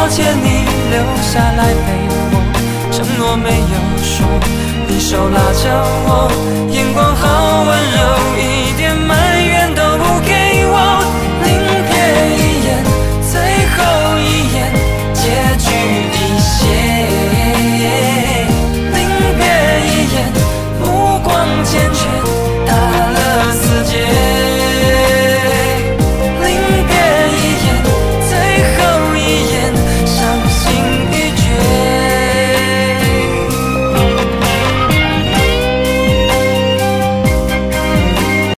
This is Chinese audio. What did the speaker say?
歉你留下来陪我，承诺没有说，你手拉着我，眼光好